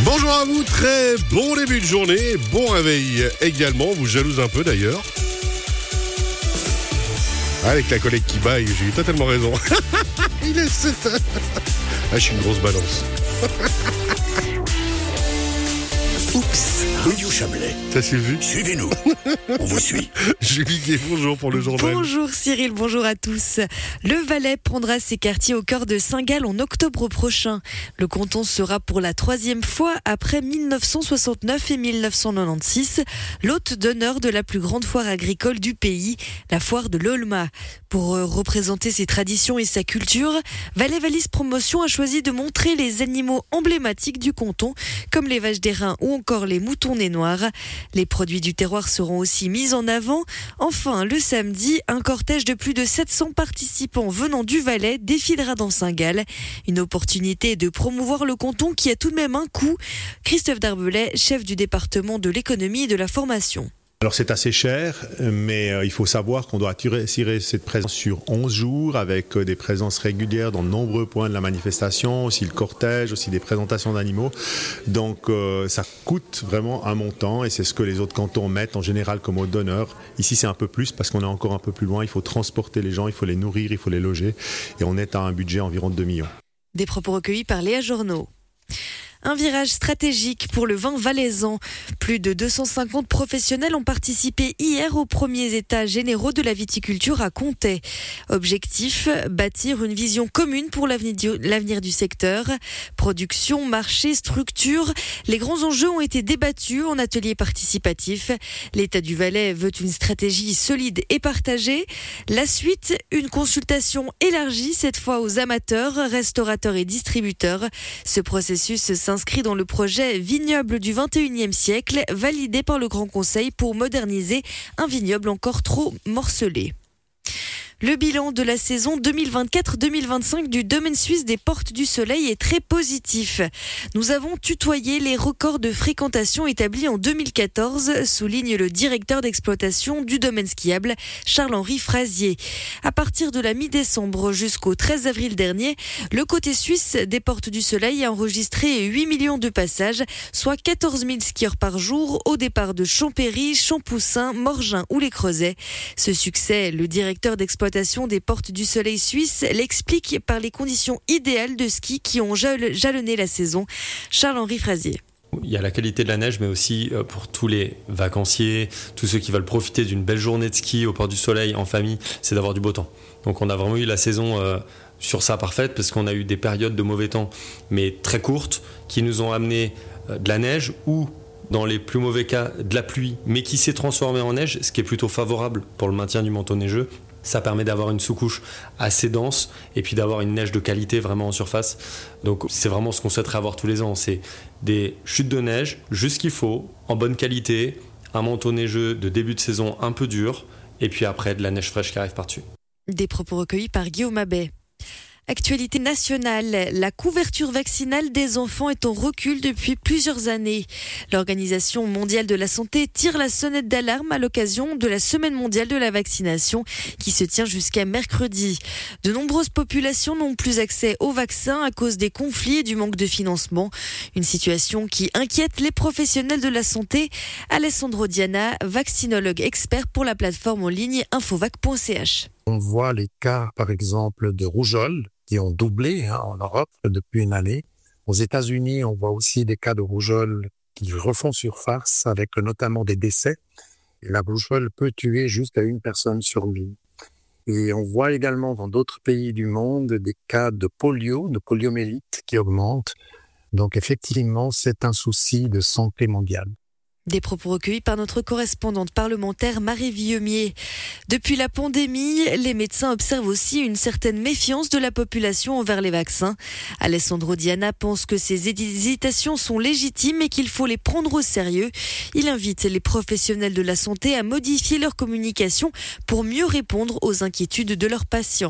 Bonjour à vous, très bon début de journée, bon réveil également, vous jalouse un peu d'ailleurs. Avec la collègue qui baille, j'ai eu totalement raison. Il est 7 heures. Ah, je suis une grosse balance. Oups, Radio Chablais. Ça s'est vu. Suivez-nous, on vous suit. Julie Gué, bonjour pour le journal. Bonjour Cyril, bonjour à tous. Le Valais prendra ses quartiers au cœur de Saint-Gall en octobre prochain. Le canton sera pour la 3e fois après 1969 et 1996 l'hôte d'honneur de la plus grande foire agricole du pays, la foire de l'Olma. Pour représenter ses traditions et sa culture, Valais Valise Promotion a choisi de montrer les animaux emblématiques du canton, comme les vaches d'airain ou encore les moutons nez noirs. Les produits du terroir seront aussi mis en avant. Enfin, le samedi, un cortège de plus de 700 participants venant du Valais défilera dans Saint-Gall. Une opportunité de promouvoir le canton qui a tout de même un coût. Christophe Darbelay, chef du département de l'économie et de la formation. Alors c'est assez cher, mais il faut savoir qu'on doit assurer cette présence sur 11 jours avec des présences régulières dans de nombreux points de la manifestation, aussi le cortège, aussi des présentations d'animaux. Donc ça coûte vraiment un montant et c'est ce que les autres cantons mettent en général comme hôte d'honneur. Ici c'est un peu plus parce qu'on est encore un peu plus loin, il faut transporter les gens, il faut les nourrir, il faut les loger et on est à un budget environ de 2 millions. Des propos recueillis par Léa Journeau. Un virage stratégique pour le vin valaisan. Plus de 250 professionnels ont participé hier aux premiers états généraux de la viticulture à Comté. Objectif, bâtir une vision commune pour l'avenir du secteur. Production, marché, structure. Les grands enjeux ont été débattus en atelier participatif. L'État du Valais veut une stratégie solide et partagée. La suite, une consultation élargie, cette fois aux amateurs, restaurateurs et distributeurs. Ce processus s'inscrit dans le projet Vignoble du 21e siècle, validé par le Grand Conseil pour moderniser un vignoble encore trop morcelé. Le bilan de la saison 2024-2025 du domaine suisse des Portes du Soleil est très positif. Nous avons tutoyé les records de fréquentation établis en 2014, souligne le directeur d'exploitation du domaine skiable, Charles-Henri Frazier. À partir de la mi-décembre jusqu'au 13 avril dernier, le côté suisse des Portes du Soleil a enregistré 8 millions de passages, soit 14 000 skieurs par jour au départ de Champéry, Champoussin, Morgin ou les Creusets. Ce succès, le directeur d'exploitation des Portes du Soleil suisse l'explique par les conditions idéales de ski qui ont jalonné la saison. Charles-Henri Frazier. Il y a la qualité de la neige, mais aussi pour tous les vacanciers, tous ceux qui veulent profiter d'une belle journée de ski au Port du Soleil en famille, c'est d'avoir du beau temps. Donc on a vraiment eu la saison sur ça parfaite, parce qu'on a eu des périodes de mauvais temps, mais très courtes, qui nous ont amené de la neige ou, dans les plus mauvais cas, de la pluie, mais qui s'est transformée en neige, ce qui est plutôt favorable pour le maintien du manteau neigeux. Ça permet d'avoir une sous-couche assez dense et puis d'avoir une neige de qualité vraiment en surface. Donc c'est vraiment ce qu'on souhaiterait avoir tous les ans. C'est des chutes de neige, juste ce qu'il faut, en bonne qualité, un manteau neigeux de début de saison un peu dur et puis après de la neige fraîche qui arrive par-dessus. Des propos recueillis par Guillaume Abbé. Actualité nationale, la couverture vaccinale des enfants est en recul depuis plusieurs années. L'Organisation mondiale de la santé tire la sonnette d'alarme à l'occasion de la Semaine mondiale de la vaccination qui se tient jusqu'à mercredi. De nombreuses populations n'ont plus accès aux vaccins à cause des conflits et du manque de financement. Une situation qui inquiète les professionnels de la santé. Alessandro Diana, vaccinologue expert pour la plateforme en ligne infovac.ch. On voit les cas, par exemple, de rougeole qui ont doublé en Europe depuis une année. Aux États-Unis, on voit aussi des cas de rougeole qui refont surface avec notamment des décès. Et la rougeole peut tuer jusqu'à 1 personne sur 1000. Et on voit également dans d'autres pays du monde des cas de polio, de poliomyélite qui augmentent. Donc effectivement, c'est un souci de santé mondiale. Des propos recueillis par notre correspondante parlementaire Marie Villemier. Depuis la pandémie, les médecins observent aussi une certaine méfiance de la population envers les vaccins. Alessandro Diana pense que ces hésitations sont légitimes et qu'il faut les prendre au sérieux. Il invite les professionnels de la santé à modifier leur communication pour mieux répondre aux inquiétudes de leurs patients.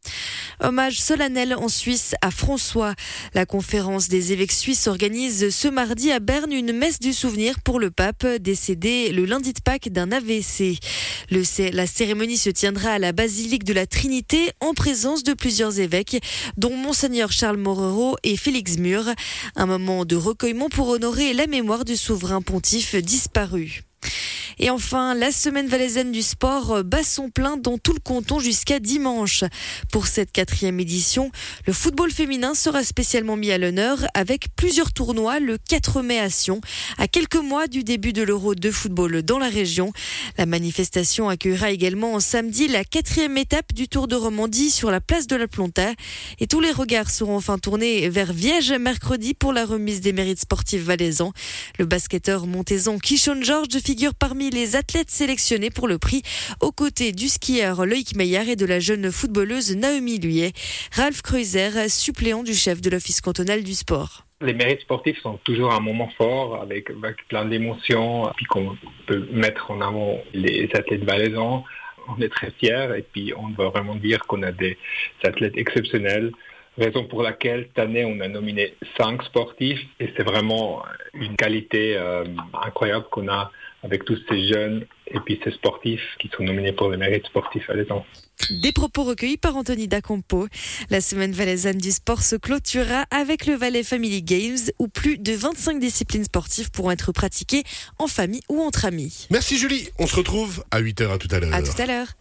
Hommage solennel en Suisse à François. La conférence des évêques suisses organise ce mardi à Berne une messe du souvenir pour le pape décédé le lundi de Pâques d'un AVC. La cérémonie se tiendra à la basilique de la Trinité en présence de plusieurs évêques, dont Monseigneur Charles Morero et Félix Mur. Un moment de recueillement pour honorer la mémoire du souverain pontife disparu. Et enfin, la semaine valaisanne du sport bat son plein dans tout le canton jusqu'à dimanche. Pour cette 4e édition, le football féminin sera spécialement mis à l'honneur avec plusieurs tournois le 4 mai à Sion, à quelques mois du début de l'Euro de football dans la région. La manifestation accueillera également samedi la 4e étape du Tour de Romandie sur la place de la Plonta. Et tous les regards seront enfin tournés vers Viège mercredi pour la remise des mérites sportifs valaisans. Le basketteur montaisan Kishon George figure parmi les athlètes sélectionnés pour le prix, aux côtés du skieur Loïc Meyer et de la jeune footballeuse Naomi Luyet. Ralph Kreuzer, suppléant du chef de l'Office cantonal du sport. Les mérites sportifs sont toujours un moment fort avec plein d'émotions, puis qu'on peut mettre en avant les athlètes valaisans. On est très fiers et puis on doit vraiment dire qu'on a des athlètes exceptionnels. Raison pour laquelle cette année on a nominé 5 sportifs et c'est vraiment une qualité incroyable qu'on a avec tous ces jeunes et puis ces sportifs qui sont nominés pour les mérites sportifs valaisans. Des propos recueillis par Anthony Dacampo. La semaine valaisanne du sport se clôturera avec le Valais Family Games où plus de 25 disciplines sportives pourront être pratiquées en famille ou entre amis. Merci Julie, on se retrouve à 8h à tout à l'heure. À tout à l'heure.